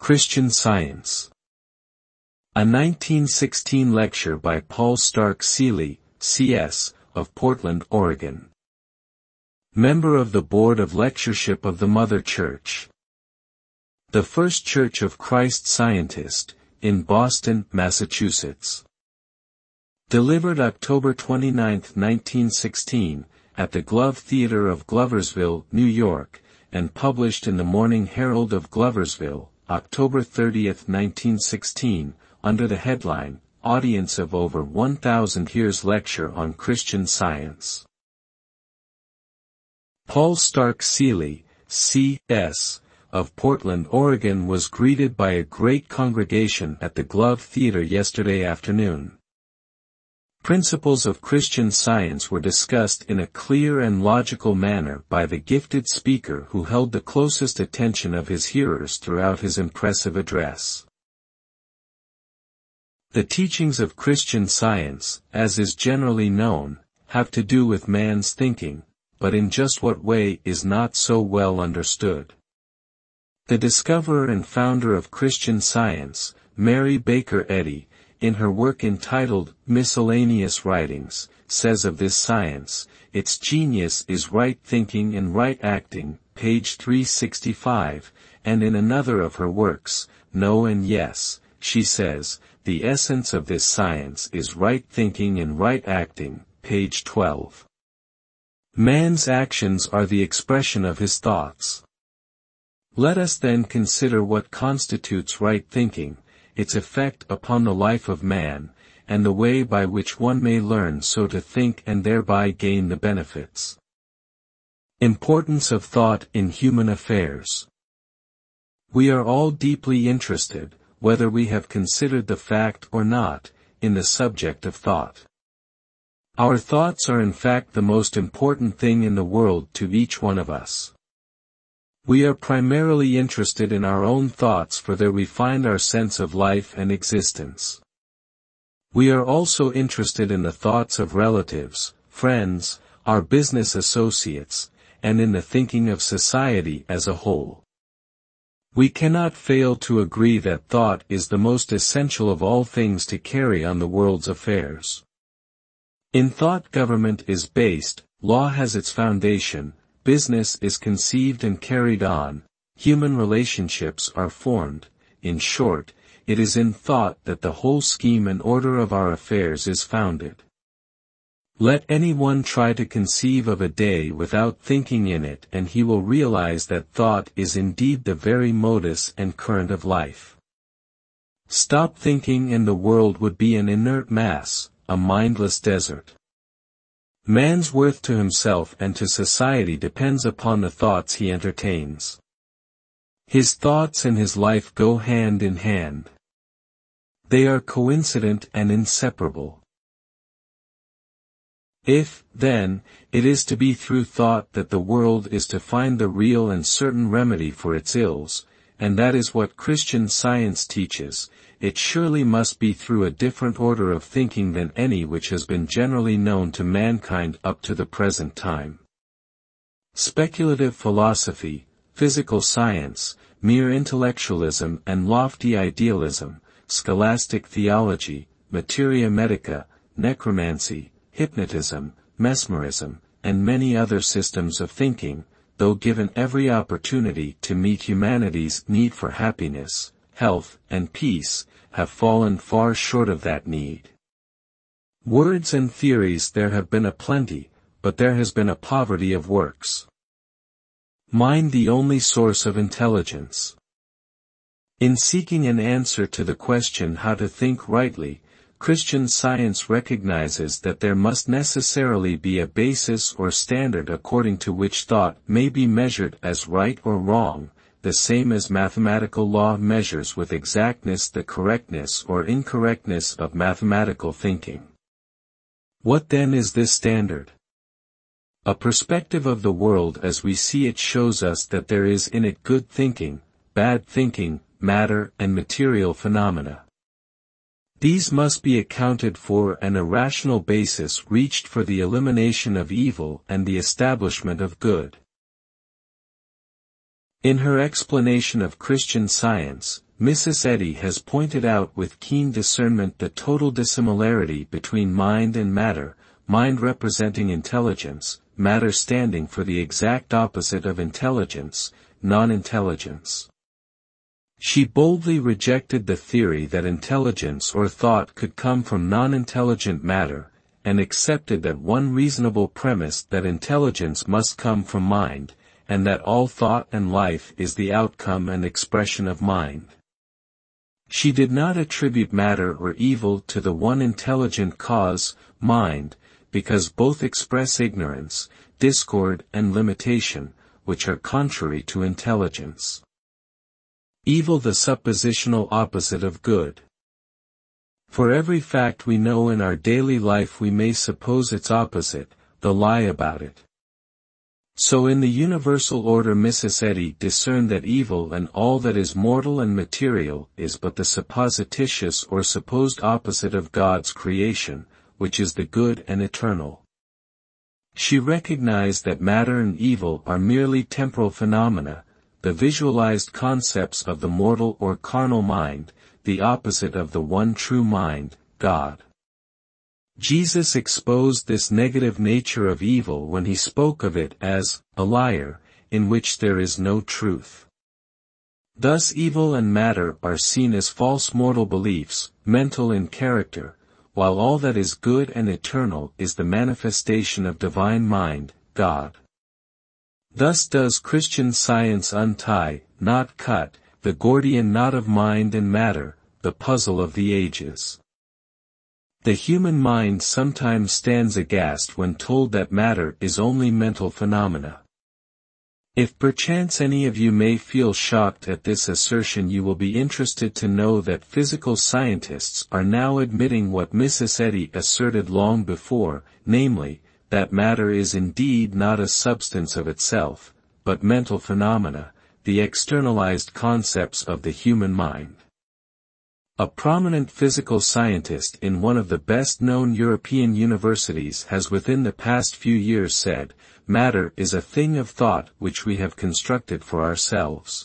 Christian Science. A 1916 lecture by Paul Stark Seeley, C.S., of Portland, Oregon. Member of the Board of Lectureship of the Mother Church. The First Church of Christ Scientist, in Boston, Massachusetts. Delivered October 29, 1916, at the Glove Theatre of Gloversville, New York, and published in the Morning Herald of Gloversville, October 30, 1916, under the headline, Audience of Over 1,000 Hears Lecture on Christian Science. Paul Stark Seeley, C.S., of Portland, Oregon was greeted by a great congregation at the Glove Theatre yesterday afternoon. Principles of Christian Science were discussed in a clear and logical manner by the gifted speaker who held the closest attention of his hearers throughout his impressive address. The teachings of Christian Science, as is generally known, have to do with man's thinking, but in just what way is not so well understood. The discoverer and founder of Christian Science, Mary Baker Eddy, in her work entitled Miscellaneous Writings, says of this science, its genius is right thinking and right acting, page 365, and in another of her works, No and Yes, she says, the essence of this science is right thinking and right acting, page 12. Man's actions are the expression of his thoughts. Let us then consider what constitutes right thinking, its effect upon the life of man, and the way by which one may learn so to think and thereby gain the benefits. Importance of thought in human affairs. We are all deeply interested, whether we have considered the fact or not, in the subject of thought. Our thoughts are in fact the most important thing in the world to each one of us. We are primarily interested in our own thoughts, for there we find our sense of life and existence. We are also interested in the thoughts of relatives, friends, our business associates, and in the thinking of society as a whole. We cannot fail to agree that thought is the most essential of all things to carry on the world's affairs. In thought government is based, law has its foundation, business is conceived and carried on, human relationships are formed, in short, it is in thought that the whole scheme and order of our affairs is founded. Let anyone try to conceive of a day without thinking in it, and he will realize that thought is indeed the very modus and current of life. Stop thinking and the world would be an inert mass, a mindless desert. Man's worth to himself and to society depends upon the thoughts he entertains. His thoughts and his life go hand in hand. They are coincident and inseparable. If, then, it is to be through thought that the world is to find the real and certain remedy for its ills, and that is what Christian Science teaches, it surely must be through a different order of thinking than any which has been generally known to mankind up to the present time. Speculative philosophy, physical science, mere intellectualism and lofty idealism, scholastic theology, materia medica, necromancy, hypnotism, mesmerism, and many other systems of thinking, though given every opportunity to meet humanity's need for happiness, health, and peace, have fallen far short of that need. Words and theories there have been a plenty, but there has been a poverty of works. Mind the only source of intelligence. In seeking an answer to the question how to think rightly, Christian Science recognizes that there must necessarily be a basis or standard according to which thought may be measured as right or wrong, the same as mathematical law measures with exactness the correctness or incorrectness of mathematical thinking. What then is this standard? A perspective of the world as we see it shows us that there is in it good thinking, bad thinking, matter and material phenomena. These must be accounted for and a rational basis reached for the elimination of evil and the establishment of good. In her explanation of Christian Science, Mrs. Eddy has pointed out with keen discernment the total dissimilarity between mind and matter, mind representing intelligence, matter standing for the exact opposite of intelligence, non-intelligence. She boldly rejected the theory that intelligence or thought could come from non-intelligent matter, and accepted that one reasonable premise that intelligence must come from mind, and that all thought and life is the outcome and expression of mind. She did not attribute matter or evil to the one intelligent cause, mind, because both express ignorance, discord and limitation, which are contrary to intelligence. Evil the suppositional opposite of good. For every fact we know in our daily life we may suppose its opposite, the lie about it. So in the universal order Mrs. Eddy discerned that evil and all that is mortal and material is but the supposititious or supposed opposite of God's creation, which is the good and eternal. She recognized that matter and evil are merely temporal phenomena, the visualized concepts of the mortal or carnal mind, the opposite of the one true mind, God. Jesus exposed this negative nature of evil when he spoke of it as a liar, in which there is no truth. Thus evil and matter are seen as false mortal beliefs, mental in character, while all that is good and eternal is the manifestation of divine mind, God. Thus does Christian Science untie, not cut, the Gordian knot of mind and matter, the puzzle of the ages. The human mind sometimes stands aghast when told that matter is only mental phenomena. If perchance any of you may feel shocked at this assertion, you will be interested to know that physical scientists are now admitting what Mrs. Eddy asserted long before, namely, that matter is indeed not a substance of itself, but mental phenomena, the externalized concepts of the human mind. A prominent physical scientist in one of the best-known European universities has within the past few years said, "Matter is a thing of thought which we have constructed for ourselves."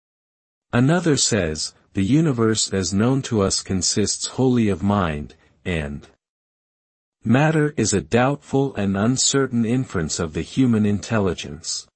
Another says, "The universe as known to us consists wholly of mind, and matter is a doubtful and uncertain inference of the human intelligence."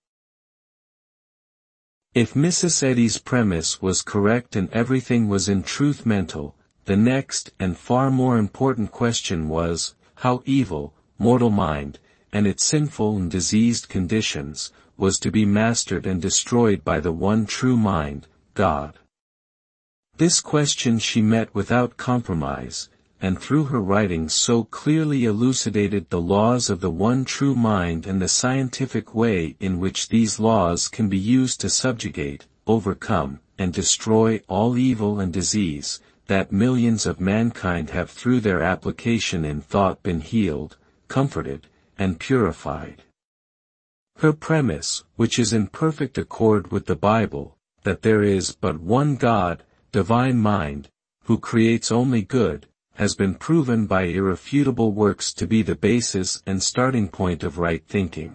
If Mrs. Eddy's premise was correct and everything was in truth mental, the next and far more important question was, how evil, mortal mind, and its sinful and diseased conditions, was to be mastered and destroyed by the one true mind, God. This question she met without compromise, and through her writings so clearly elucidated the laws of the one true mind and the scientific way in which these laws can be used to subjugate, overcome, and destroy all evil and disease, that millions of mankind have through their application in thought been healed, comforted, and purified. Her premise, which is in perfect accord with the Bible, that there is but one God, divine mind, who creates only good, has been proven by irrefutable works to be the basis and starting point of right thinking.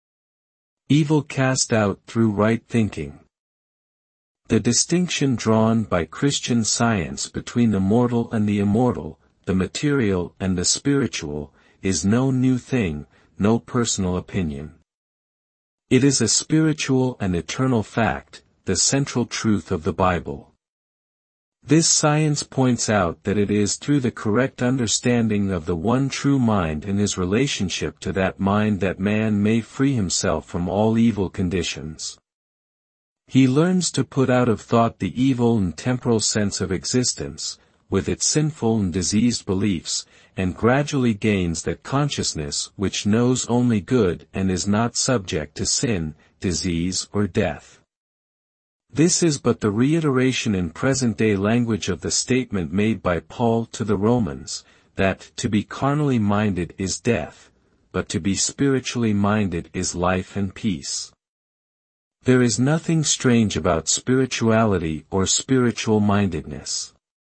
Evil cast out through right thinking. The distinction drawn by Christian Science between the mortal and the immortal, the material and the spiritual, is no new thing, no personal opinion. It is a spiritual and eternal fact, the central truth of the Bible. This science points out that it is through the correct understanding of the one true mind and his relationship to that mind that man may free himself from all evil conditions. He learns to put out of thought the evil and temporal sense of existence, with its sinful and diseased beliefs, and gradually gains that consciousness which knows only good and is not subject to sin, disease or death. This is but the reiteration in present-day language of the statement made by Paul to the Romans, that to be carnally minded is death, but to be spiritually minded is life and peace. There is nothing strange about spirituality or spiritual mindedness.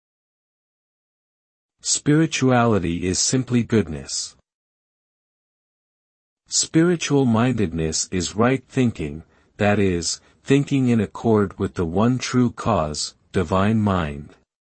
Spirituality is simply goodness. Spiritual mindedness is right thinking, that is, thinking in accord with the one true cause, divine mind.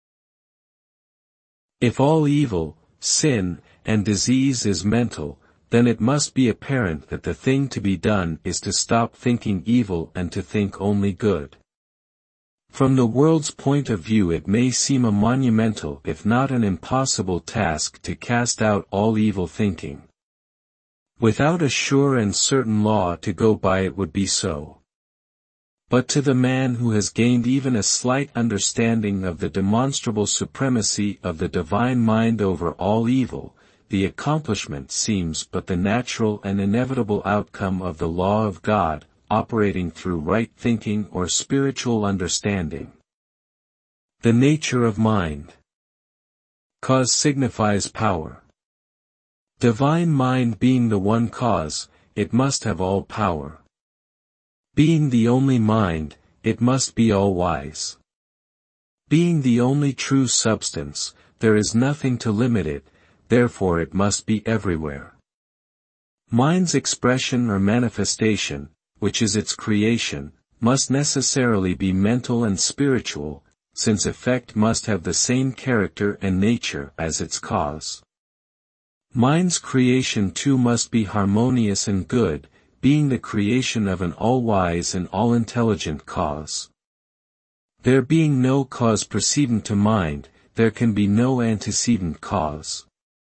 If all evil, sin, and disease is mental, then it must be apparent that the thing to be done is to stop thinking evil and to think only good. From the world's point of view, it may seem a monumental if not an impossible task to cast out all evil thinking. Without a sure and certain law to go by, it would be so. But to the man who has gained even a slight understanding of the demonstrable supremacy of the divine mind over all evil, the accomplishment seems but the natural and inevitable outcome of the law of God, operating through right thinking or spiritual understanding. The nature of mind. Cause signifies power. Divine mind being the one cause, it must have all power. Being the only mind, it must be all-wise. Being the only true substance, there is nothing to limit it, therefore it must be everywhere. Mind's expression or manifestation, which is its creation, must necessarily be mental and spiritual, since effect must have the same character and nature as its cause. Mind's creation too must be harmonious and good, being the creation of an all-wise and all-intelligent cause. There being no cause precedent to mind, there can be no antecedent cause.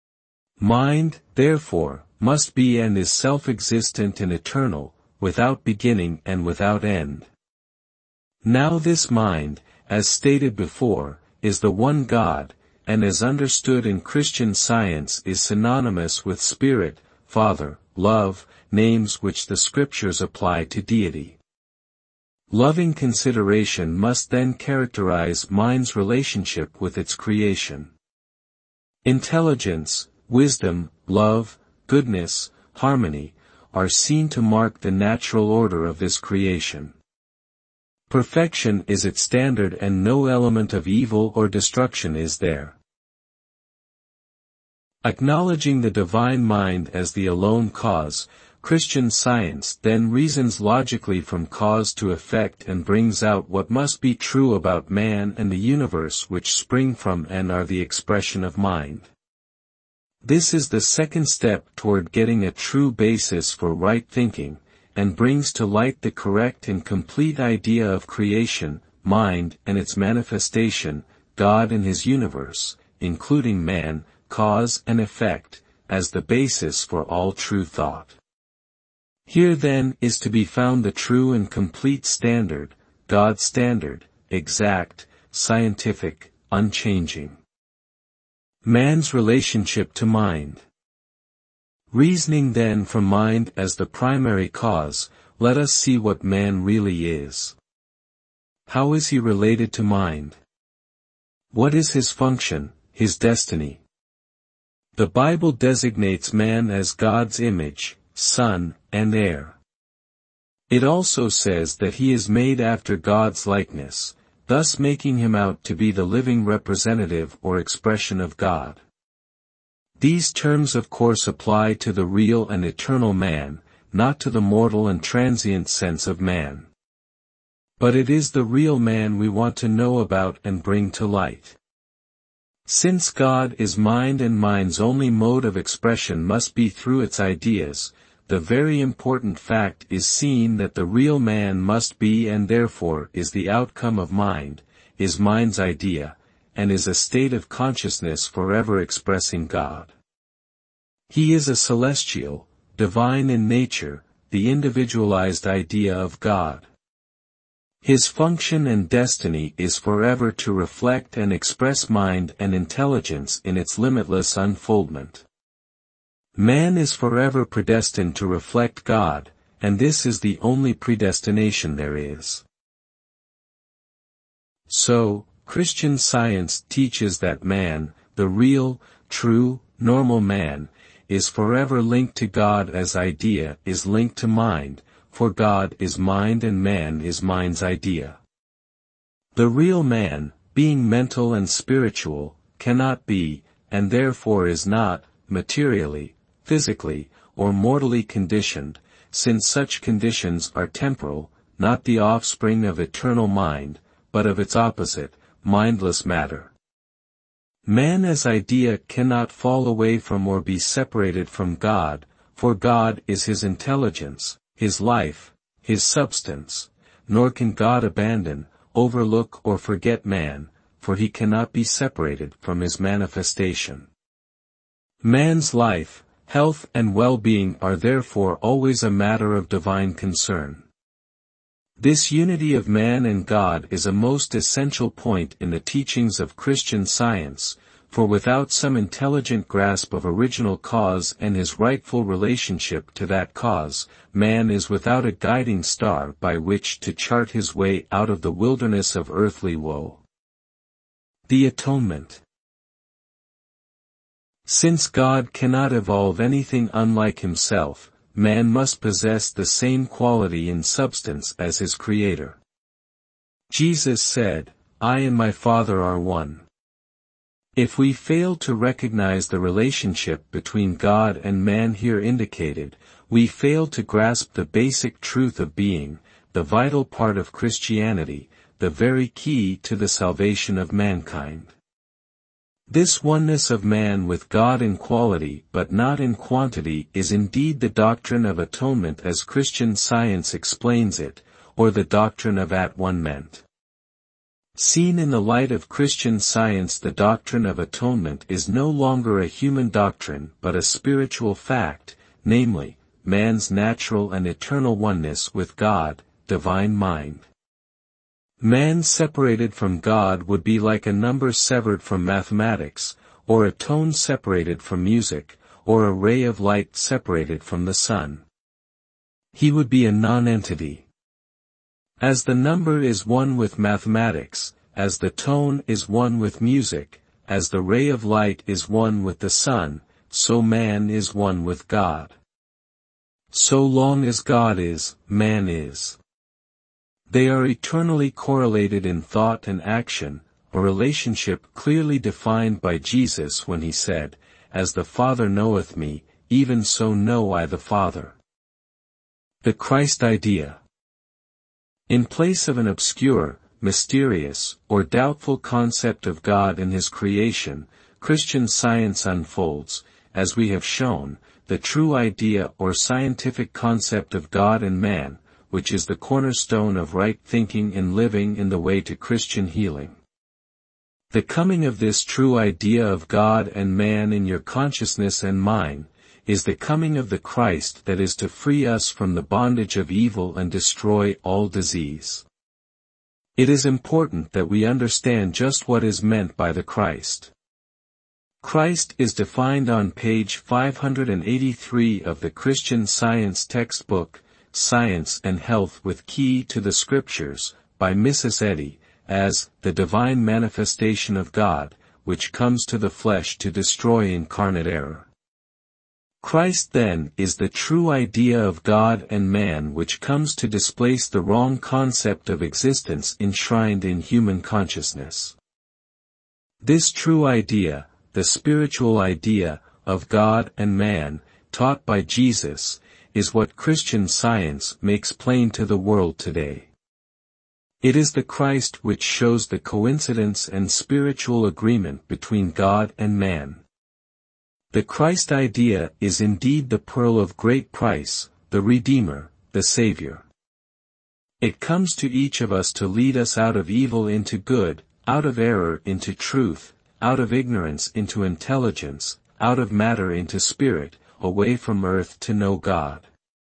Mind, therefore, must be and is self-existent and eternal, without beginning and without end. Now this mind, as stated before, is the one God, and as understood in Christian Science is synonymous with Spirit, Father, Love, names which the Scriptures apply to deity. Loving consideration must then characterize mind's relationship with its creation. Intelligence, wisdom, love, goodness, harmony, are seen to mark the natural order of this creation. Perfection is its standard and no element of evil or destruction is there. Acknowledging the divine mind as the alone cause, Christian Science then reasons logically from cause to effect and brings out what must be true about man and the universe which spring from and are the expression of mind. This is the second step toward getting a true basis for right thinking, and brings to light the correct and complete idea of creation, mind and its manifestation, God and his universe, including man, cause and effect, as the basis for all true thought. Here then is to be found the true and complete standard, God's standard, exact, scientific, unchanging. Man's relationship to mind. Reasoning then from mind as the primary cause, let us see what man really is. How is he related to mind? What is his function, his destiny? The Bible designates man as God's image, son, and heir. It also says that he is made after God's likeness, thus making him out to be the living representative or expression of God. These terms of course apply to the real and eternal man, not to the mortal and transient sense of man. But it is the real man we want to know about and bring to light. Since God is mind and mind's only mode of expression must be through its ideas, the very important fact is seen that the real man must be and therefore is the outcome of mind, is mind's idea, and is a state of consciousness forever expressing God. He is a celestial, divine in nature, the individualized idea of God. His function and destiny is forever to reflect and express mind and intelligence in its limitless unfoldment. Man is forever predestined to reflect God, and this is the only predestination there is. So, Christian Science teaches that man, the real, true, normal man, is forever linked to God as idea is linked to mind, for God is mind and man is mind's idea. The real man, being mental and spiritual, cannot be, and therefore is not, materially, physically, or mortally conditioned, since such conditions are temporal, not the offspring of eternal mind, but of its opposite, mindless matter. Man as idea cannot fall away from or be separated from God, for God is his intelligence, his life, his substance, nor can God abandon, overlook or forget man, for he cannot be separated from his manifestation. Man's life, health and well-being are therefore always a matter of divine concern. This unity of man and God is a most essential point in the teachings of Christian Science, for without some intelligent grasp of original cause and his rightful relationship to that cause, man is without a guiding star by which to chart his way out of the wilderness of earthly woe. The Atonement. Since God cannot evolve anything unlike himself, man must possess the same quality in substance as his Creator. Jesus said, "I and my Father are one." If we fail to recognize the relationship between God and man here indicated, we fail to grasp the basic truth of being, the vital part of Christianity, the very key to the salvation of mankind. This oneness of man with God in quality but not in quantity is indeed the doctrine of atonement as Christian Science explains it, or the doctrine of at-one-ment. Seen in the light of Christian Science, the doctrine of atonement is no longer a human doctrine but a spiritual fact, namely, man's natural and eternal oneness with God, divine mind. Man separated from God would be like a number severed from mathematics, or a tone separated from music, or a ray of light separated from the sun. He would be a non-entity. As the number is one with mathematics, as the tone is one with music, as the ray of light is one with the sun, so man is one with God. So long as God is, man is. They are eternally correlated in thought and action, a relationship clearly defined by Jesus when he said, "As the Father knoweth me, even so know I the Father." The Christ idea. In place of an obscure, mysterious, or doubtful concept of God and his creation, Christian Science unfolds, as we have shown, the true idea or scientific concept of God and man, which is the cornerstone of right thinking and living in the way to Christian healing. The coming of this true idea of God and man in your consciousness and mine, is the coming of the Christ that is to free us from the bondage of evil and destroy all disease. It is important that we understand just what is meant by the Christ. Christ is defined on page 583 of the Christian Science textbook, Science and Health with Key to the Scriptures, by Mrs. Eddy, as the divine manifestation of God, which comes to the flesh to destroy incarnate error. Christ then is the true idea of God and man which comes to displace the wrong concept of existence enshrined in human consciousness. This true idea, the spiritual idea, of God and man, taught by Jesus, is what Christian Science makes plain to the world today. It is the Christ which shows the coincidence and spiritual agreement between God and man. The Christ idea is indeed the pearl of great price, the Redeemer, the Savior. It comes to each of us to lead us out of evil into good, out of error into truth, out of ignorance into intelligence, out of matter into spirit, away from earth to know God.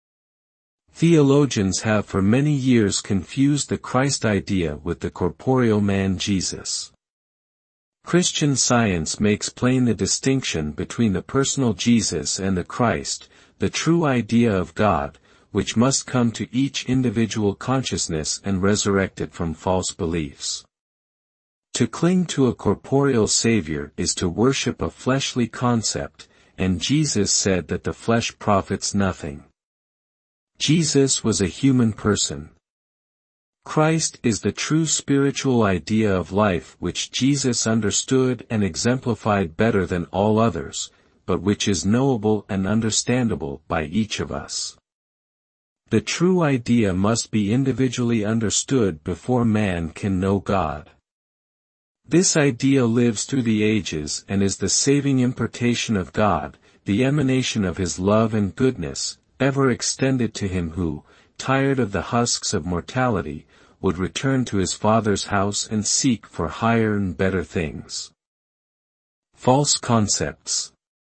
Theologians have for many years confused the Christ idea with the corporeal man Jesus. Christian Science makes plain the distinction between the personal Jesus and the Christ, the true idea of God, which must come to each individual consciousness and resurrect it from false beliefs. To cling to a corporeal Savior is to worship a fleshly concept, and Jesus said that the flesh profits nothing. Jesus was a human person. Christ is the true spiritual idea of life which Jesus understood and exemplified better than all others, but which is knowable and understandable by each of us. The true idea must be individually understood before man can know God. This idea lives through the ages and is the saving impartation of God, the emanation of His love and goodness, ever extended to him who, tired of the husks of mortality, would return to his Father's house and seek for higher and better things. False concepts.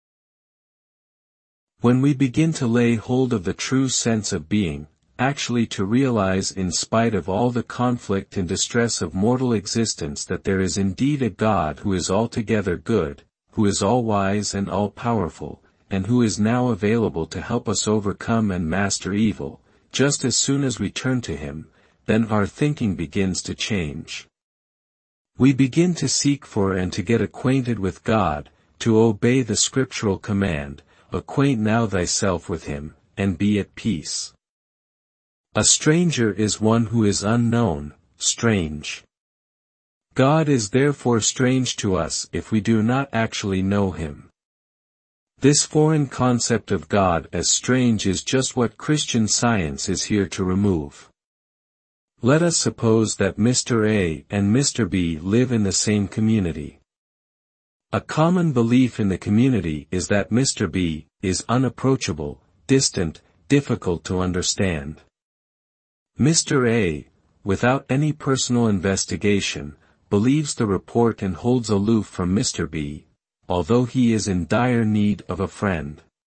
When we begin to lay hold of the true sense of being, actually to realize in spite of all the conflict and distress of mortal existence that there is indeed a God who is altogether good, who is all-wise and all-powerful, and who is now available to help us overcome and master evil, just as soon as we turn to Him, then our thinking begins to change. We begin to seek for and to get acquainted with God, to obey the scriptural command, "Acquaint now thyself with Him, and be at peace." A stranger is one who is unknown, strange. God is therefore strange to us if we do not actually know Him. This foreign concept of God as strange is just what Christian Science is here to remove. Let us suppose that Mr. A and Mr. B live in the same community. A common belief in the community is that Mr. B is unapproachable, distant, difficult to understand. Mr. A, without any personal investigation, believes the report and holds aloof from Mr. B, although he is in dire need of a friend.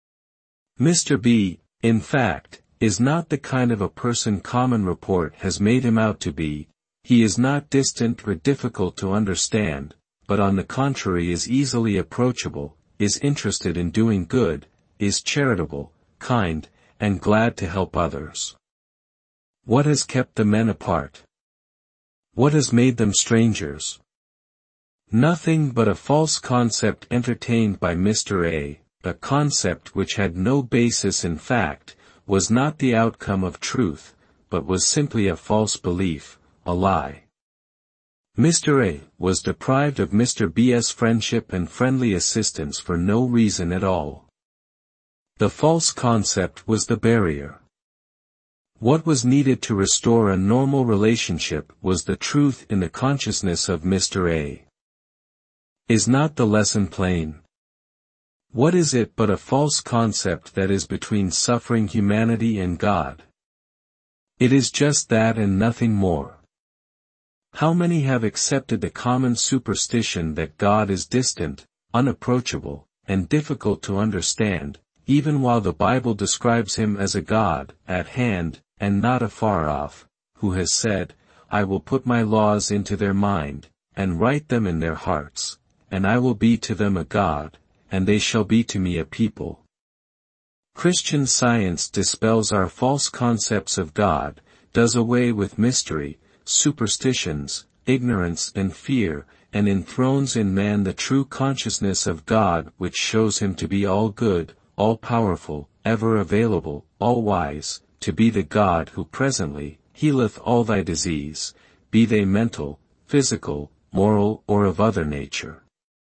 Mr. B, in fact, is not the kind of a person common report has made him out to be. He is not distant or difficult to understand, but on the contrary is easily approachable, is interested in doing good, is charitable, kind, and glad to help others. What has kept the men apart? What has made them strangers? Nothing but a false concept entertained by Mr. A, a concept which had no basis in fact, was not the outcome of truth, but was simply a false belief, a lie. Mr. A was deprived of Mr. B's friendship and friendly assistance for no reason at all. The false concept was the barrier. What was needed to restore a normal relationship was the truth in the consciousness of Mr. A. Is not the lesson plain? What is it but a false concept that is between suffering humanity and God? It is just that and nothing more. How many have accepted the common superstition that God is distant, unapproachable, and difficult to understand, even while the Bible describes Him as a God, at hand, and not afar off, who has said, "I will put my laws into their mind, and write them in their hearts, and I will be to them a God, and they shall be to me a people." Christian Science dispels our false concepts of God, does away with mystery, superstitions, ignorance and fear, and enthrones in man the true consciousness of God which shows Him to be all good, all powerful, ever available, all wise, to be the God who presently healeth all thy disease, be they mental, physical, moral or of other nature.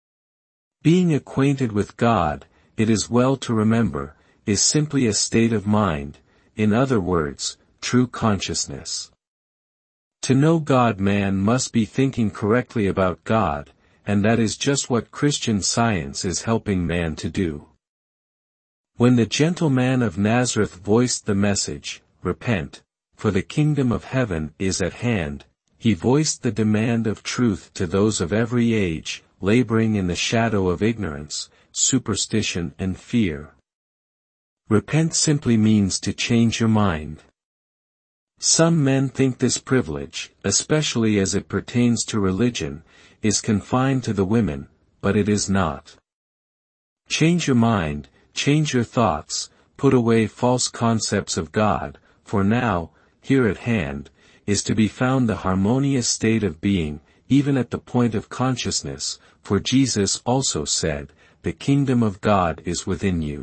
Being acquainted with God, it is well to remember, is simply a state of mind, in other words, true consciousness. To know God, man must be thinking correctly about God, and that is just what Christian Science is helping man to do. When the gentle man of Nazareth voiced the message, "Repent, for the kingdom of heaven is at hand," he voiced the demand of truth to those of every age, laboring in the shadow of ignorance, superstition and fear. Repent simply means to change your mind. Some men think this privilege, especially as it pertains to religion, is confined to the women, but it is not. Change your mind, change your thoughts, put away false concepts of God, for now, here at hand, is to be found the harmonious state of being, even at the point of consciousness, for Jesus also said, "The kingdom of God is within you."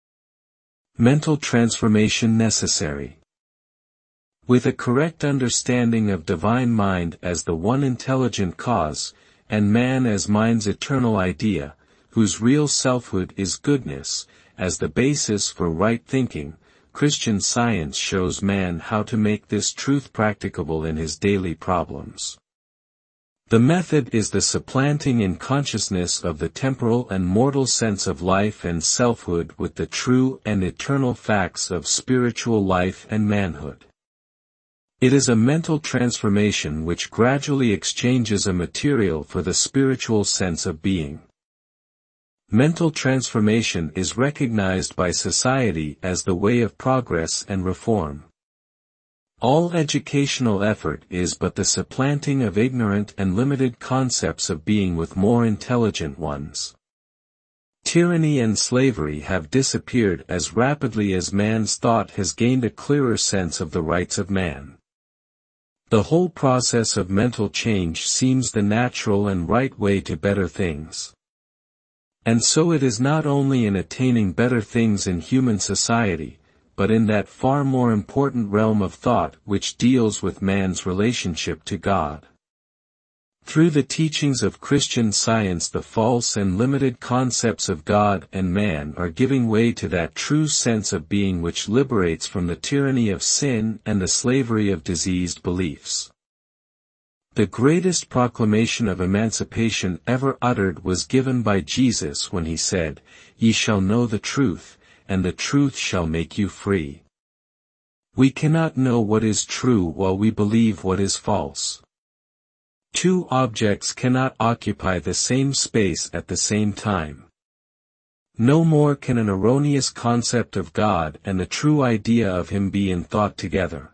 Mental transformation necessary. With a correct understanding of divine mind as the one intelligent cause, and man as mind's eternal idea, whose real selfhood is goodness, as the basis for right thinking, Christian Science shows man how to make this truth practicable in his daily problems. The method is the supplanting in consciousness of the temporal and mortal sense of life and selfhood with the true and eternal facts of spiritual life and manhood. It is a mental transformation which gradually exchanges a material for the spiritual sense of being. Mental transformation is recognized by society as the way of progress and reform. All educational effort is but the supplanting of ignorant and limited concepts of being with more intelligent ones. Tyranny and slavery have disappeared as rapidly as man's thought has gained a clearer sense of the rights of man. The whole process of mental change seems the natural and right way to better things. And so it is not only in attaining better things in human society, but in that far more important realm of thought which deals with man's relationship to God. Through the teachings of Christian Science, the false and limited concepts of God and man are giving way to that true sense of being which liberates from the tyranny of sin and the slavery of diseased beliefs. The greatest proclamation of emancipation ever uttered was given by Jesus when he said, "Ye shall know the truth, and the truth shall make you free." We cannot know what is true while we believe what is false. Two objects cannot occupy the same space at the same time. No more can an erroneous concept of God and the true idea of Him be in thought together.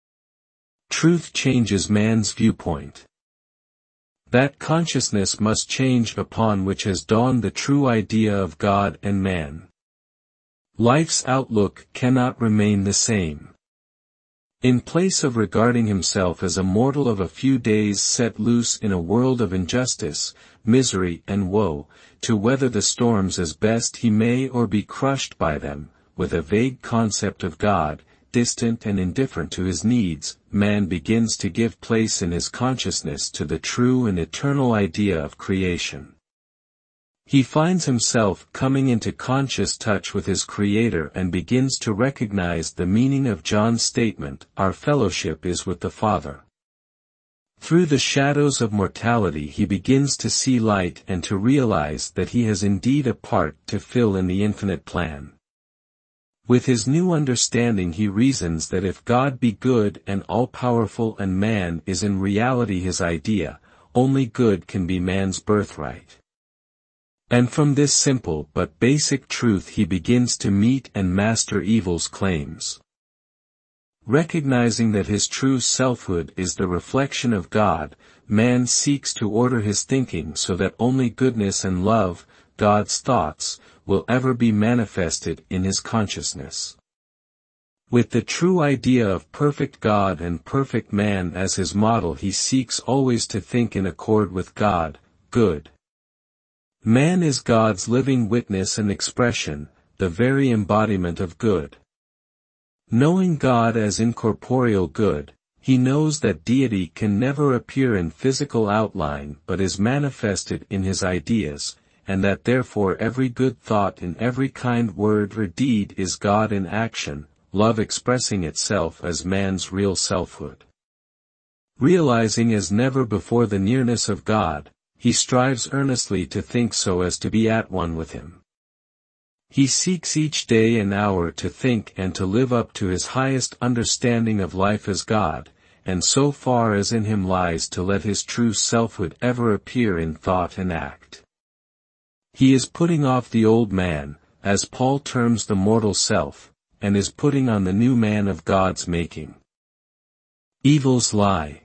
Truth changes man's viewpoint. That consciousness must change upon which has dawned the true idea of God and man. Life's outlook cannot remain the same. In place of regarding himself as a mortal of a few days set loose in a world of injustice, misery and woe, to weather the storms as best he may or be crushed by them, with a vague concept of God, distant and indifferent to his needs, man begins to give place in his consciousness to the true and eternal idea of creation. He finds himself coming into conscious touch with his Creator and begins to recognize the meaning of John's statement, "Our fellowship is with the Father." Through the shadows of mortality he begins to see light and to realize that he has indeed a part to fill in the infinite plan. With his new understanding he reasons that if God be good and all-powerful and man is in reality his idea, only good can be man's birthright. And from this simple but basic truth he begins to meet and master evil's claims. Recognizing that his true selfhood is the reflection of God, man seeks to order his thinking so that only goodness and love, God's thoughts, will ever be manifested in his consciousness. With the true idea of perfect God and perfect man as his model he seeks always to think in accord with God, good. Man is God's living witness and expression, the very embodiment of good. Knowing God as incorporeal good, he knows that deity can never appear in physical outline but is manifested in his ideas, and that therefore every good thought in every kind word or deed is God in action, love expressing itself as man's real selfhood. Realizing as never before the nearness of God, he strives earnestly to think so as to be at one with him. He seeks each day and hour to think and to live up to his highest understanding of life as God, and so far as in him lies to let his true selfhood ever appear in thought and act. He is putting off the old man, as Paul terms the mortal self, and is putting on the new man of God's making. Evil's lie.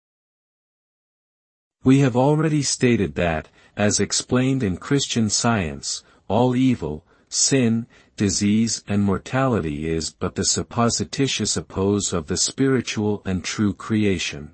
We have already stated that, as explained in Christian Science, all evil, sin, disease and mortality is but the supposititious oppose of the spiritual and true creation.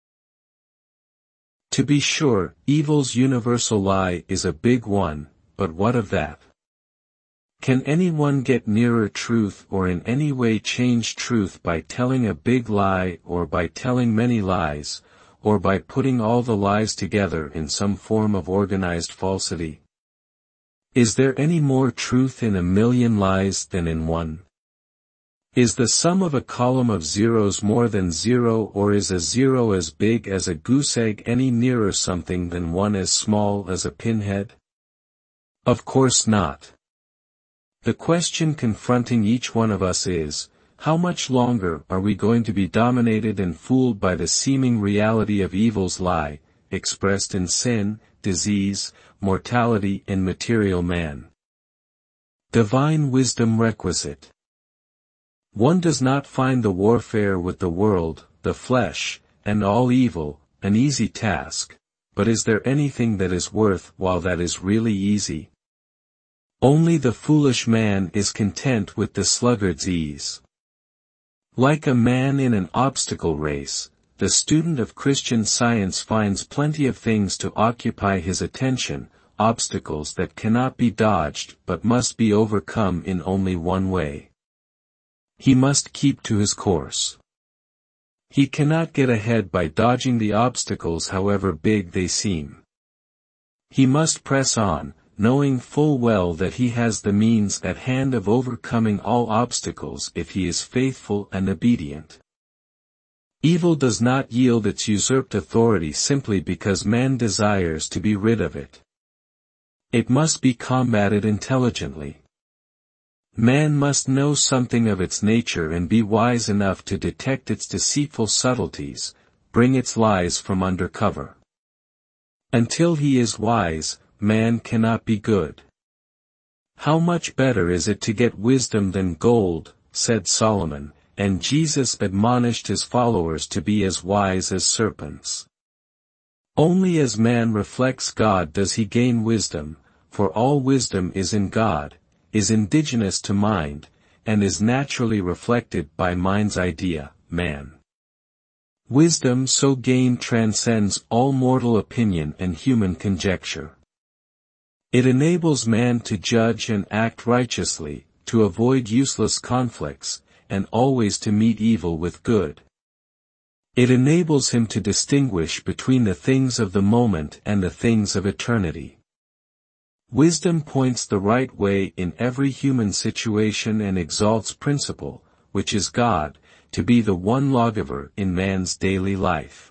To be sure, evil's universal lie is a big one, but what of that? Can anyone get nearer truth or in any way change truth by telling a big lie or by telling many lies, or by putting all the lies together in some form of organized falsity? Is there any more truth in a million lies than in one? Is the sum of a column of zeros more than 0, or is a 0 as big as a goose egg any nearer something than 1 as small as a pinhead? Of course not. The question confronting each one of us is, how much longer are we going to be dominated and fooled by the seeming reality of evil's lie, expressed in sin, disease, mortality and material man? Divine wisdom requisite. One does not find the warfare with the world, the flesh, and all evil, an easy task, but is there anything that is worth while that is really easy? Only the foolish man is content with the sluggard's ease. Like a man in an obstacle race, the student of Christian Science finds plenty of things to occupy his attention, obstacles that cannot be dodged but must be overcome in only one way. He must keep to his course. He cannot get ahead by dodging the obstacles however big they seem. He must press on, knowing full well that he has the means at hand of overcoming all obstacles if he is faithful and obedient. Evil does not yield its usurped authority simply because man desires to be rid of it. It must be combated intelligently. Man must know something of its nature and be wise enough to detect its deceitful subtleties, bring its lies from under cover. Until he is wise, man cannot be good. How much better is it to get wisdom than gold, said Solomon, and Jesus admonished his followers to be as wise as serpents. Only as man reflects God does he gain wisdom, for all wisdom is in God, is indigenous to mind, and is naturally reflected by mind's idea, man. Wisdom so gained transcends all mortal opinion and human conjecture. It enables man to judge and act righteously, to avoid useless conflicts, and always to meet evil with good. It enables him to distinguish between the things of the moment and the things of eternity. Wisdom points the right way in every human situation and exalts principle, which is God, to be the one lawgiver in man's daily life.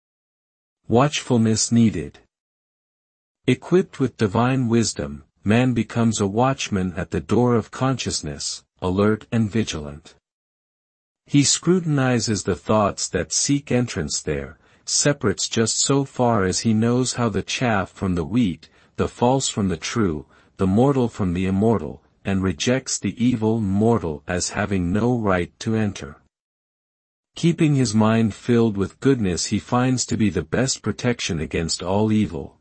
Watchfulness needed. Equipped with divine wisdom, man becomes a watchman at the door of consciousness, alert and vigilant. He scrutinizes the thoughts that seek entrance there, separates just so far as he knows how the chaff from the wheat, the false from the true, the mortal from the immortal, and rejects the evil mortal as having no right to enter. Keeping his mind filled with goodness he finds to be the best protection against all evil.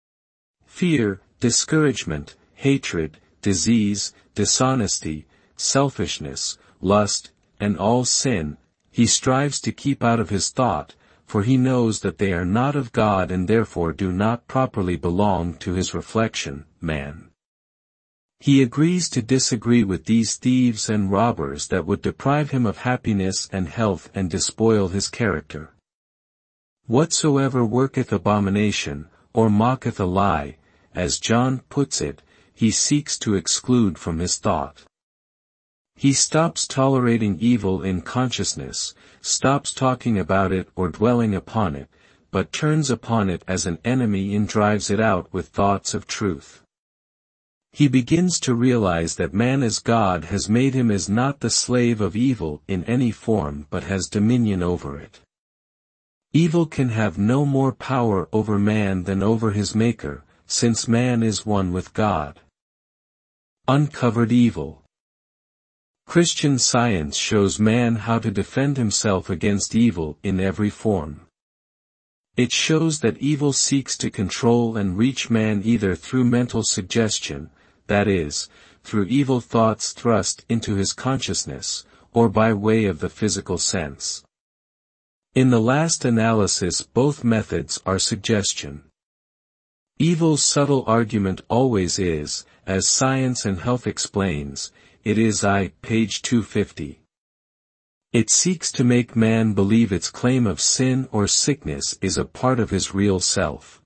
Fear, discouragement, hatred, disease, dishonesty, selfishness, lust, and all sin, he strives to keep out of his thought, for he knows that they are not of God and therefore do not properly belong to his reflection, man. He agrees to disagree with these thieves and robbers that would deprive him of happiness and health and despoil his character. Whatsoever worketh abomination, or mocketh a lie, as John puts it, he seeks to exclude from his thought. He stops tolerating evil in consciousness, stops talking about it or dwelling upon it, but turns upon it as an enemy and drives it out with thoughts of truth. He begins to realize that man as God has made him as not the slave of evil in any form but has dominion over it. Evil can have no more power over man than over his Maker, since man is one with God. Uncovered evil. Christian Science shows man how to defend himself against evil in every form. It shows that evil seeks to control and reach man either through mental suggestion, that is, through evil thoughts thrust into his consciousness, or by way of the physical sense. In the last analysis both methods are suggestion. Evil's subtle argument always is, as Science and Health explains, it is page 250. It seeks to make man believe its claim of sin or sickness is a part of his real self.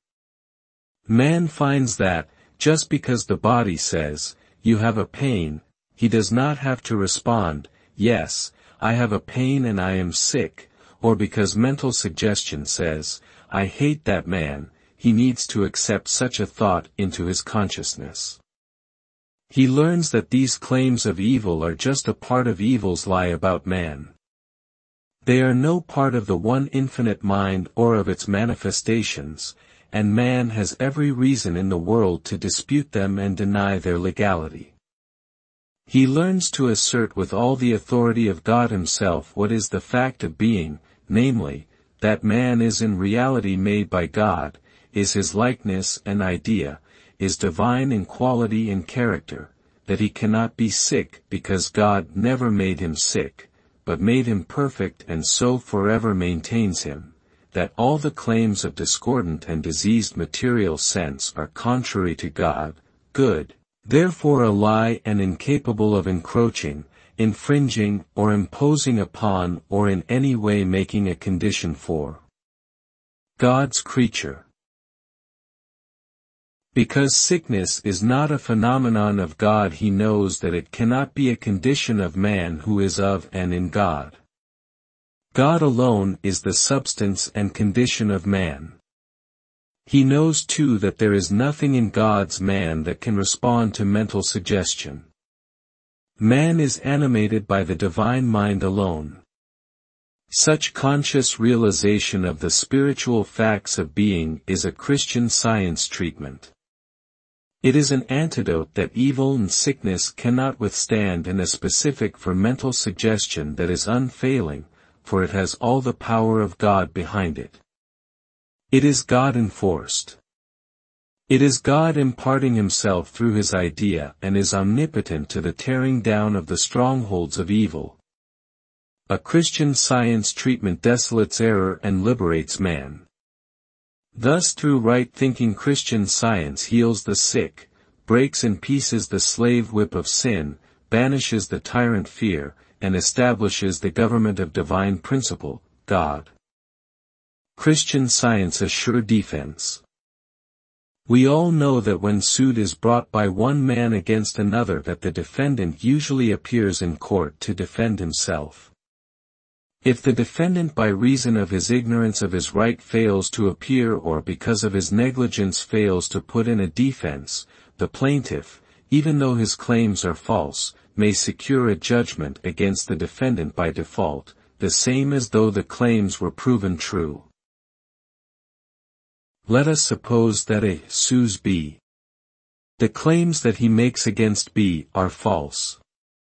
Man finds that, just because the body says, "You have a pain," he does not have to respond, yes, I have a pain and I am sick, or because mental suggestion says, I hate that man, he needs to accept such a thought into his consciousness. He learns that these claims of evil are just a part of evil's lie about man. They are no part of the one infinite mind or of its manifestations, and man has every reason in the world to dispute them and deny their legality. He learns to assert with all the authority of God himself what is the fact of being, namely, that man is in reality made by God, is his likeness and idea, is divine in quality and character, that he cannot be sick because God never made him sick, but made him perfect and so forever maintains him, that all the claims of discordant and diseased material sense are contrary to God, good, therefore a lie and incapable of encroaching, infringing or imposing upon or in any way making a condition for God's creature. Because sickness is not a phenomenon of God, he knows that it cannot be a condition of man who is of and in God. God alone is the substance and condition of man. He knows too that there is nothing in God's man that can respond to mental suggestion. Man is animated by the divine mind alone. Such conscious realization of the spiritual facts of being is a Christian Science treatment. It is an antidote that evil and sickness cannot withstand and a specific for mental suggestion that is unfailing, for it has all the power of God behind it. It is God-enforced. It is God imparting himself through his idea and is omnipotent to the tearing down of the strongholds of evil. A Christian Science treatment desolates error and liberates man. Thus through right-thinking Christian Science heals the sick, breaks in pieces the slave whip of sin, banishes the tyrant fear, and establishes the government of divine principle, God. Christian Science a sure defense. We all know that when suit is brought by one man against another that the defendant usually appears in court to defend himself. If the defendant by reason of his ignorance of his right fails to appear or because of his negligence fails to put in a defense, the plaintiff, even though his claims are false, may secure a judgment against the defendant by default, the same as though the claims were proven true. Let us suppose that A sues B. The claims that he makes against B are false.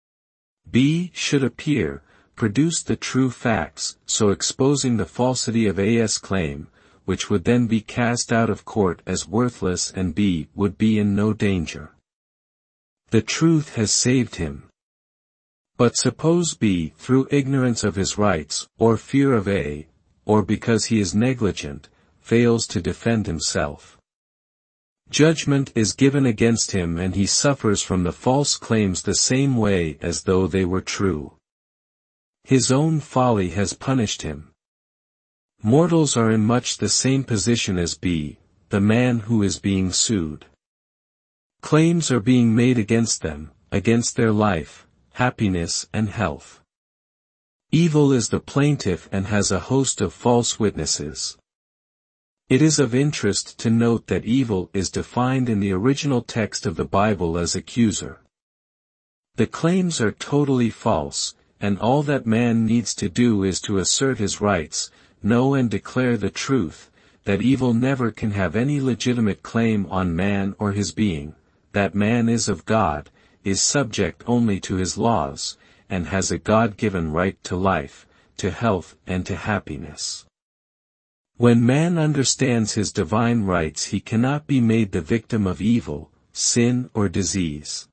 B should appear, produce the true facts, so exposing the falsity of A's claim, which would then be cast out of court as worthless and B would be in no danger. The truth has saved him. But suppose B, through ignorance of his rights, or fear of A, or because he is negligent, fails to defend himself. Judgment is given against him and he suffers from the false claims the same way as though they were true. His own folly has punished him. Mortals are in much the same position as B, the man who is being sued. Claims are being made against them, against their life, happiness and health. Evil is the plaintiff and has a host of false witnesses. It is of interest to note that evil is defined in the original text of the Bible as accuser. The claims are totally false, and all that man needs to do is to assert his rights, know and declare the truth, that evil never can have any legitimate claim on man or his being, that man is of God, is subject only to his laws, and has a God-given right to life, to health and to happiness. When man understands his divine rights he cannot be made the victim of evil, sin or disease.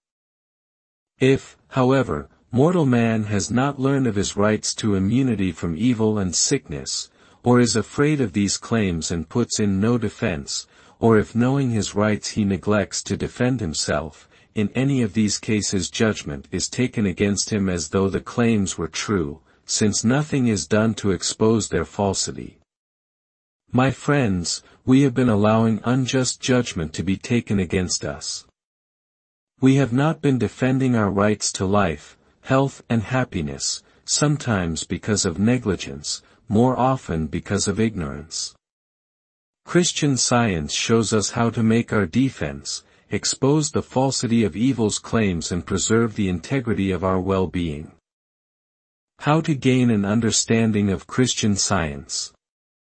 If, however, mortal man has not learned of his rights to immunity from evil and sickness, or is afraid of these claims and puts in no defense, or if knowing his rights he neglects to defend himself, in any of these cases judgment is taken against him as though the claims were true, since nothing is done to expose their falsity. My friends, we have been allowing unjust judgment to be taken against us. We have not been defending our rights to life, health and happiness, sometimes because of negligence, more often because of ignorance. Christian Science shows us how to make our defense, expose the falsity of evil's claims and preserve the integrity of our well-being. How to gain an understanding of Christian Science.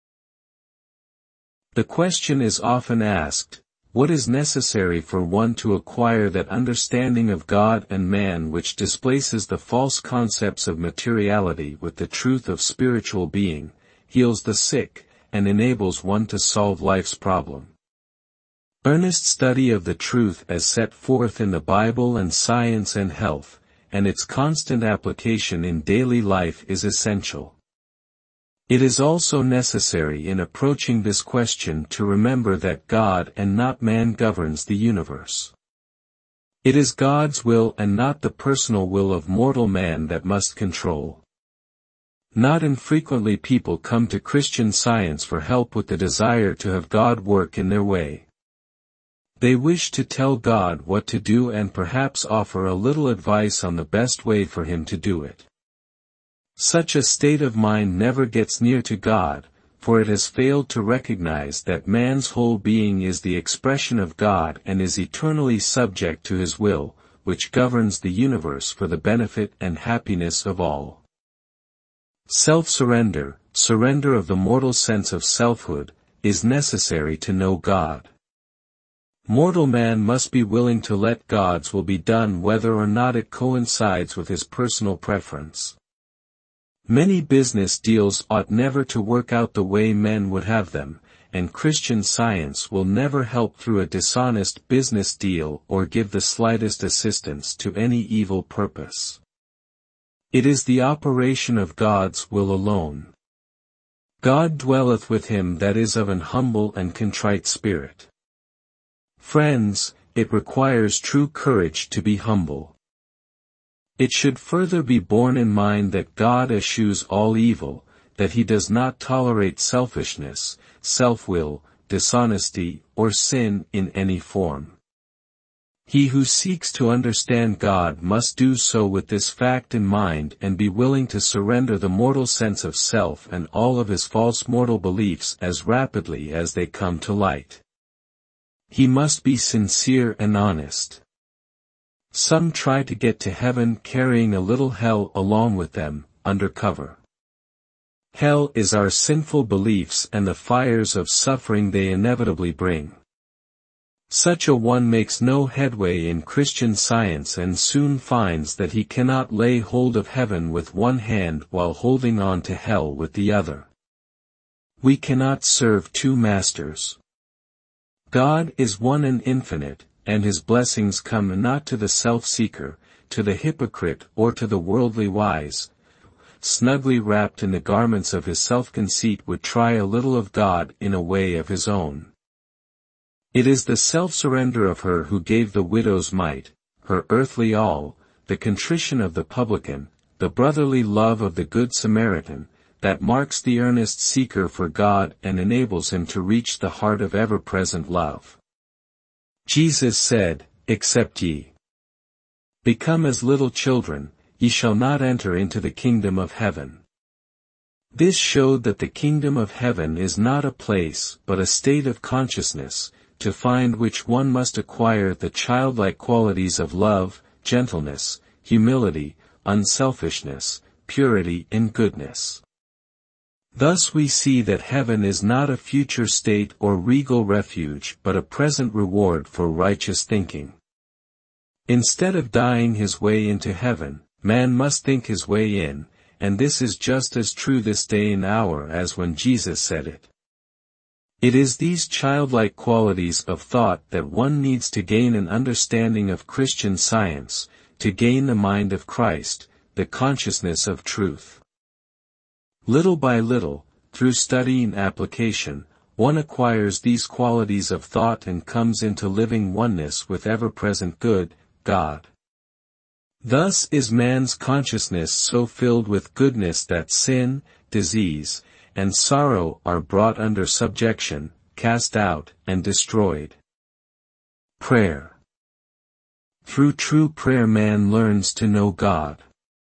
The question is often asked, what is necessary for one to acquire that understanding of God and man which displaces the false concepts of materiality with the truth of spiritual being, heals the sick, and enables one to solve life's problem? Earnest study of the truth as set forth in the Bible and science and health, and its constant application in daily life is essential. It is also necessary in approaching this question to remember that God and not man governs the universe. It is God's will and not the personal will of mortal man that must control. Not infrequently people come to Christian Science for help with the desire to have God work in their way. They wish to tell God what to do and perhaps offer a little advice on the best way for him to do it. Such a state of mind never gets near to God, for it has failed to recognize that man's whole being is the expression of God and is eternally subject to his will, which governs the universe for the benefit and happiness of all. Self-surrender, surrender of the mortal sense of selfhood, is necessary to know God. Mortal man must be willing to let God's will be done whether or not it coincides with his personal preference. Many business deals ought never to work out the way men would have them, and Christian Science will never help through a dishonest business deal or give the slightest assistance to any evil purpose. It is the operation of God's will alone. God dwelleth with him that is of an humble and contrite spirit. Friends, it requires true courage to be humble. It should further be borne in mind that God eschews all evil, that he does not tolerate selfishness, self-will, dishonesty, or sin in any form. He who seeks to understand God must do so with this fact in mind and be willing to surrender the mortal sense of self and all of his false mortal beliefs as rapidly as they come to light. He must be sincere and honest. Some try to get to heaven carrying a little hell along with them, under cover. Hell is our sinful beliefs and the fires of suffering they inevitably bring. Such a one makes no headway in Christian Science and soon finds that he cannot lay hold of heaven with one hand while holding on to hell with the other. We cannot serve two masters. God is one and infinite, and his blessings come not to the self-seeker, to the hypocrite or to the worldly wise, snugly wrapped in the garments of his self-conceit would try a little of God in a way of his own. It is the self-surrender of her who gave the widow's mite, her earthly all, the contrition of the publican, the brotherly love of the good Samaritan, that marks the earnest seeker for God and enables him to reach the heart of ever-present love. Jesus said, "Except ye become as little children, ye shall not enter into the kingdom of heaven." This showed that the kingdom of heaven is not a place but a state of consciousness, to find which one must acquire the childlike qualities of love, gentleness, humility, unselfishness, purity and goodness. Thus we see that heaven is not a future state or regal refuge but a present reward for righteous thinking. Instead of dying his way into heaven, man must think his way in, and this is just as true this day and hour as when Jesus said it. It is these childlike qualities of thought that one needs to gain an understanding of Christian Science, to gain the mind of Christ, the consciousness of truth. Little by little, through study and application, one acquires these qualities of thought and comes into living oneness with ever-present good, God. Thus is man's consciousness so filled with goodness that sin, disease, and sorrow are brought under subjection, cast out, and destroyed. Prayer. Through true prayer man learns to know God.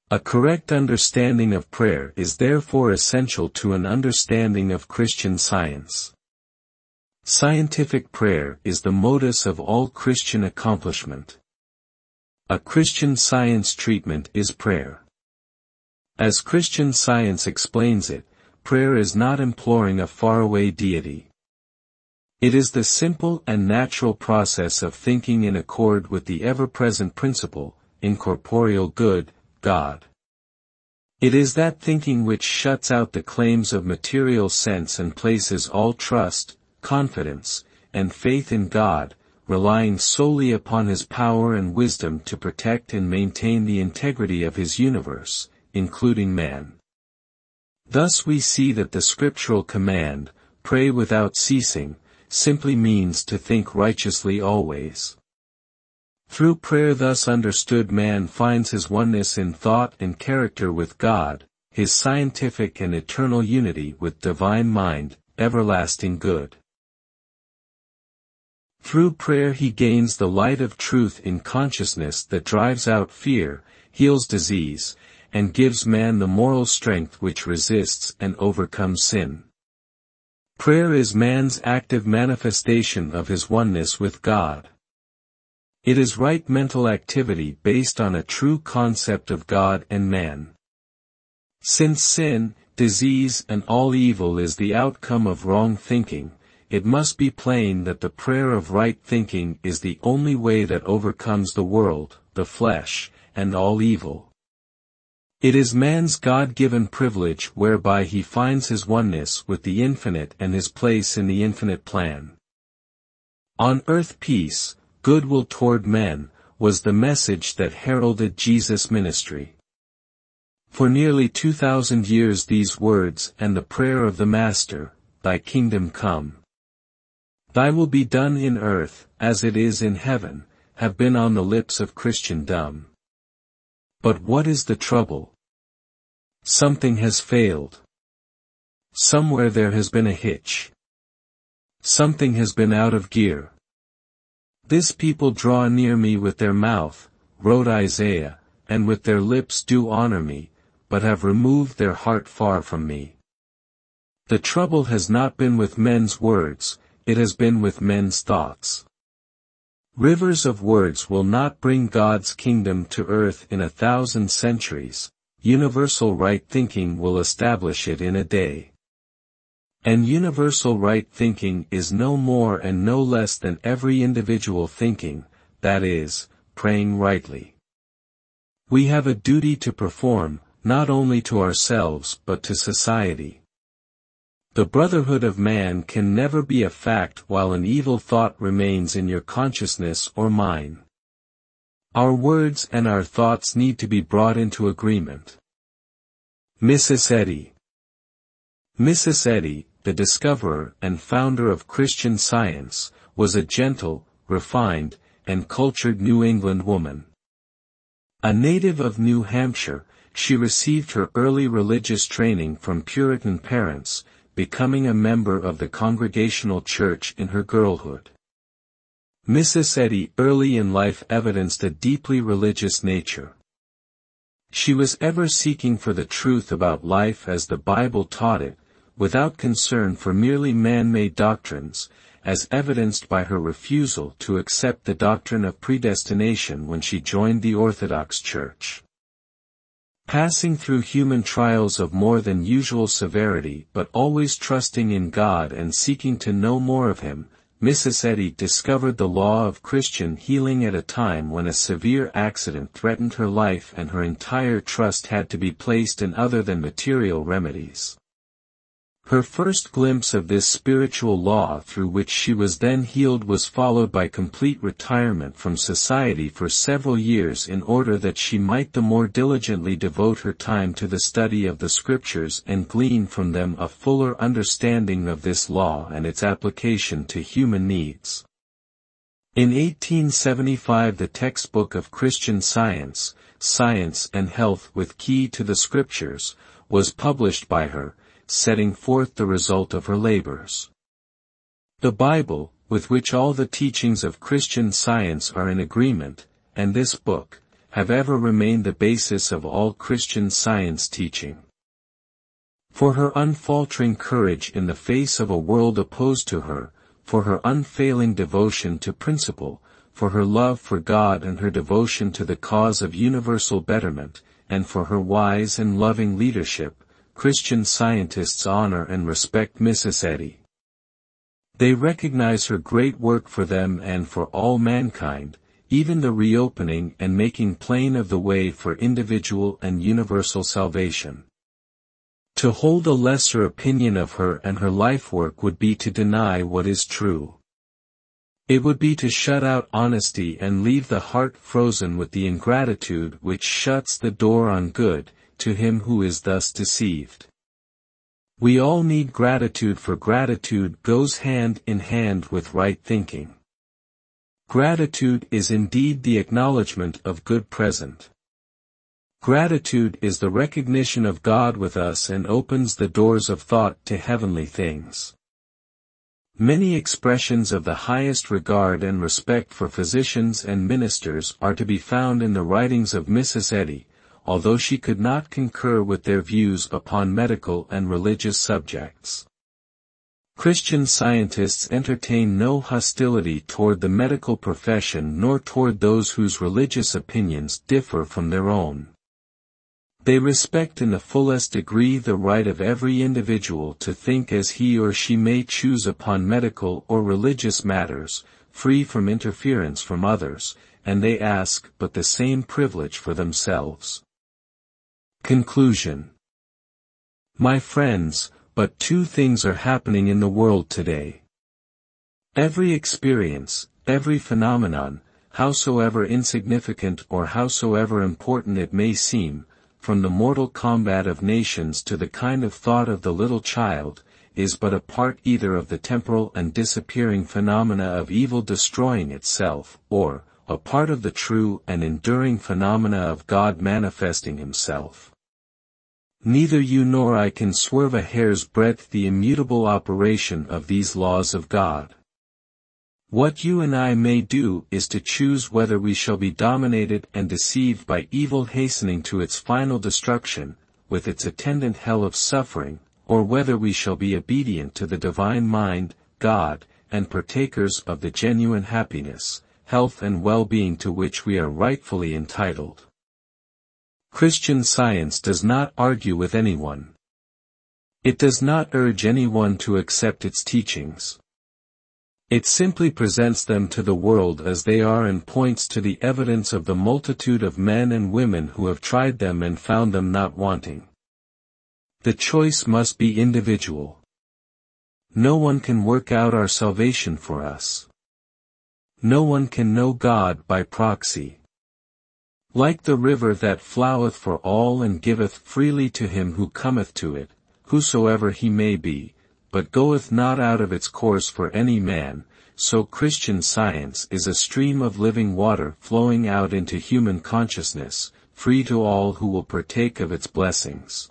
A correct understanding of prayer is therefore essential to an understanding of Christian Science. Scientific prayer is the modus of all Christian accomplishment. A Christian Science treatment is prayer. As Christian Science explains it, prayer is not imploring a faraway deity. It is the simple and natural process of thinking in accord with the ever-present principle, incorporeal good, God. It is that thinking which shuts out the claims of material sense and places all trust, confidence, and faith in God, relying solely upon His power and wisdom to protect and maintain the integrity of His universe, including man. Thus we see that the scriptural command, "Pray without ceasing," simply means to think righteously always. Through prayer thus understood, man finds his oneness in thought and character with God, his scientific and eternal unity with divine mind, everlasting good. Through prayer he gains the light of truth in consciousness that drives out fear, heals disease, and gives man the moral strength which resists and overcomes sin. Prayer is man's active manifestation of his oneness with God. It is right mental activity based on a true concept of God and man. Since sin, disease and all evil is the outcome of wrong thinking, it must be plain that the prayer of right thinking is the only way that overcomes the world, the flesh, and all evil. It is man's God-given privilege whereby he finds his oneness with the infinite and his place in the infinite plan. On earth peace, goodwill toward men, was the message that heralded Jesus' ministry. For nearly 2,000 years these words and the prayer of the Master, "Thy kingdom come. Thy will be done in earth, as it is in heaven," have been on the lips of Christendom. But what is the trouble? Something has failed. Somewhere there has been a hitch. Something has been out of gear. "This people draw near me with their mouth," wrote Isaiah, "and with their lips do honor me, but have removed their heart far from me." The trouble has not been with men's words, it has been with men's thoughts. Rivers of words will not bring God's kingdom to earth in 1,000 centuries, universal right thinking will establish it in a day. And universal right thinking is no more and no less than every individual thinking, that is, praying rightly. We have a duty to perform, not only to ourselves but to society. The brotherhood of man can never be a fact while an evil thought remains in your consciousness or mine. Our words and our thoughts need to be brought into agreement. Mrs. Eddy. Mrs. Eddy, the discoverer and founder of Christian Science, was a gentle, refined, and cultured New England woman. A native of New Hampshire, she received her early religious training from Puritan parents, becoming a member of the Congregational Church in her girlhood. Mrs. Eddy early in life evidenced a deeply religious nature. She was ever seeking for the truth about life as the Bible taught it, without concern for merely man-made doctrines, as evidenced by her refusal to accept the doctrine of predestination when she joined the Orthodox Church. Passing through human trials of more than usual severity but always trusting in God and seeking to know more of Him, Mrs. Eddy discovered the law of Christian healing at a time when a severe accident threatened her life and her entire trust had to be placed in other than material remedies. Her first glimpse of this spiritual law through which she was then healed was followed by complete retirement from society for several years in order that she might the more diligently devote her time to the study of the Scriptures and glean from them a fuller understanding of this law and its application to human needs. In 1875 the textbook of Christian Science, Science and Health with Key to the Scriptures, was published by her, setting forth the result of her labors. The Bible, with which all the teachings of Christian Science are in agreement, and this book, have ever remained the basis of all Christian Science teaching. For her unfaltering courage in the face of a world opposed to her, for her unfailing devotion to principle, for her love for God and her devotion to the cause of universal betterment, and for her wise and loving leadership, Christian Scientists honor and respect Mrs. Eddy. They recognize her great work for them and for all mankind, even the reopening and making plain of the way for individual and universal salvation. To hold a lesser opinion of her and her life work would be to deny what is true. It would be to shut out honesty and leave the heart frozen with the ingratitude which shuts the door on good, to him who is thus deceived. We all need gratitude, for gratitude goes hand in hand with right thinking. Gratitude is indeed the acknowledgement of good present. Gratitude is the recognition of God with us and opens the doors of thought to heavenly things. Many expressions of the highest regard and respect for physicians and ministers are to be found in the writings of Mrs. Eddy, although she could not concur with their views upon medical and religious subjects. Christian Scientists entertain no hostility toward the medical profession nor toward those whose religious opinions differ from their own. They respect in the fullest degree the right of every individual to think as he or she may choose upon medical or religious matters, free from interference from others, and they ask but the same privilege for themselves. Conclusion. My friends, but two things are happening in the world today. Every experience, every phenomenon, howsoever insignificant or howsoever important it may seem, from the mortal combat of nations to the kind of thought of the little child, is but a part either of the temporal and disappearing phenomena of evil destroying itself, or a part of the true and enduring phenomena of God manifesting himself. Neither you nor I can swerve a hair's breadth the immutable operation of these laws of God. What you and I may do is to choose whether we shall be dominated and deceived by evil hastening to its final destruction, with its attendant hell of suffering, or whether we shall be obedient to the divine mind, God, and partakers of the genuine happiness, health and well-being to which we are rightfully entitled. Christian Science does not argue with anyone. It does not urge anyone to accept its teachings. It simply presents them to the world as they are and points to the evidence of the multitude of men and women who have tried them and found them not wanting. The choice must be individual. No one can work out our salvation for us. No one can know God by proxy. Like the river that floweth for all and giveth freely to him who cometh to it, whosoever he may be, but goeth not out of its course for any man, so Christian Science is a stream of living water flowing out into human consciousness, free to all who will partake of its blessings.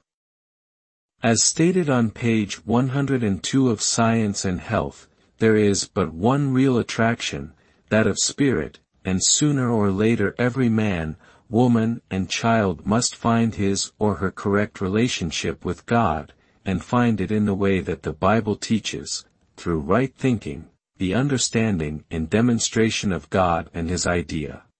As stated on page 102 of Science and Health, there is but one real attraction, that of spirit, and sooner or later every man, woman, and child must find his or her correct relationship with God, and find it in the way that the Bible teaches, through right thinking, the understanding and demonstration of God and his idea.